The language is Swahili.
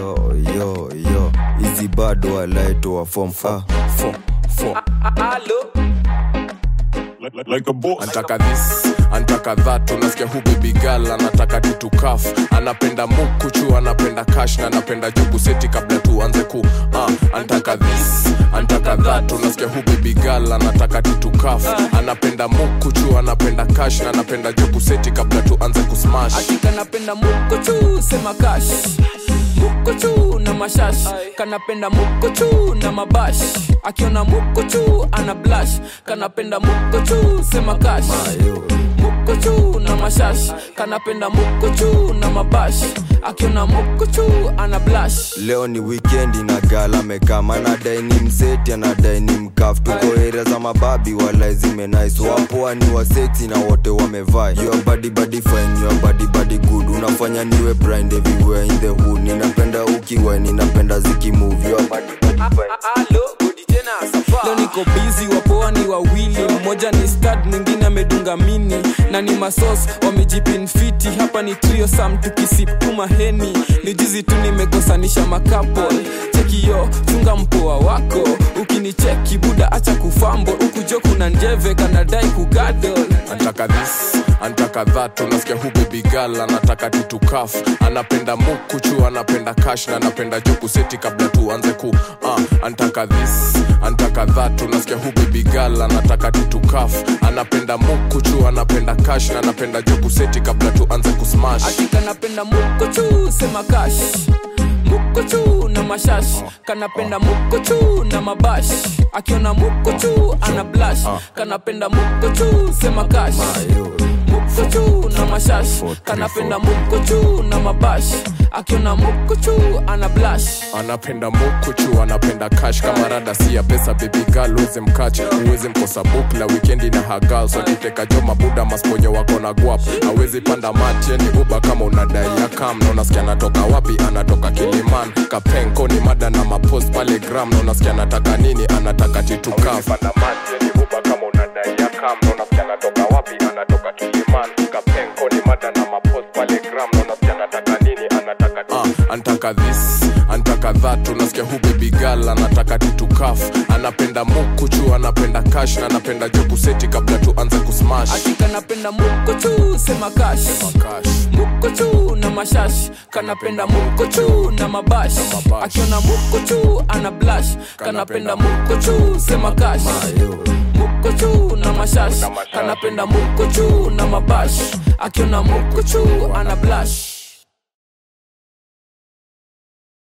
yo easy bado alaitwa form like a boss. Antaka this, antaka that. Unasikia hu baby girl anataka titu kaf. Anapenda mukuchu, anapenda cash na anapenda jubu seti kabla tuanze ku antaka this, antaka that. Unasikia hu baby girl anataka titu kaf. Anapenda mukuchu, anapenda cash na anapenda jubu seti kabla tuanze ku smash. Akika napenda mukuchu, sema cash. Mukuchu na mashash, kanapenda mukuchu na mabash. Akiona mukuchu ana blush, kanapenda mukuchu sema cash. Mukuchu na mashash, kanapenda mukuchu na mabash. Akiona mukuchu ana blush. Leo ni weekend na gala mekama na dine mseti na dine mkaf. Tuko area za mababi wala zime nice. Wapoa ni wa sexy na wote wamevaa. Your body fine, your body good. Unafanya niwe blind everywhere in the hood. Ninapenda ukiwa, ninapenda ziki move. Your body fine. Leo niko busy, wapoa ni wawili. Mmoja ni stud, mwingine amedunga mini. Na ni masos, wamejipin fiti. Hapa ni trio sam, tukisipuma heni. Ni jizi tu nimekosanisha makapol. Cheki yo, chunga mpoa wako. Ukinicheki buda acha kufambo. Ukujo kuna njeve, kanadai kugadol. Antaka this, antaka that. Unasikia hu baby girl anataka titu kaf. Anapenda mukuchu, anapenda cash na anapenda juku seti kabla tuanze ku antaka this, antaka that. Unasikia hu baby girl anataka titu kaf. Anapenda mukuchu, anapenda cash na anapenda juku seti kabla tuanze ku smash. Akika napenda mukuchu, sema cash. Mukuchu na mashash, kanapenda mukuchu na mabash. Akiona mukuchu ana blush, kanapenda mukuchu sema cash. Mukuchu na mashash, kanapenda mukuchu na mabash. Akiona mukuchu ana blush. Anapenda mukuchu, anapenda cash. Kama rada si ya pesa baby girl uweze mkache. Uweze mkosa bukla weekendi na hagal. So kiteka joma buda masponyo wako na guap. Awezi panda mati ni uba kama unadai ya kam. Na unasikia anatoka wapi, anatoka Kiliman. Kapenko ni mada na mapost pale gram. Na unasikia anataka nini, anataka titu kaf. Awezi panda mati ni uba kama unadai ya kam. Na unasikia anatoka wapi, anatoka Kiliman. Kapenko ni mada na mapost pale gram. Na unasikia anataka nini, anataka antaka this, antaka that. Unasikia hu baby girl anataka titu kaf. Anapenda mukuchu, anapenda cash na anapenda juku seti kabla tuanze ku smash. Akika napenda mukuchu, sema cash. Mukuchu na mashash, kanapenda mukuchu na mabash. Akiona mukuchu ana blush, kanapenda mukuchu sema cash. Mukuchu na mashash, kanapenda mukuchu na mabash. Akiona mukuchu ana blush.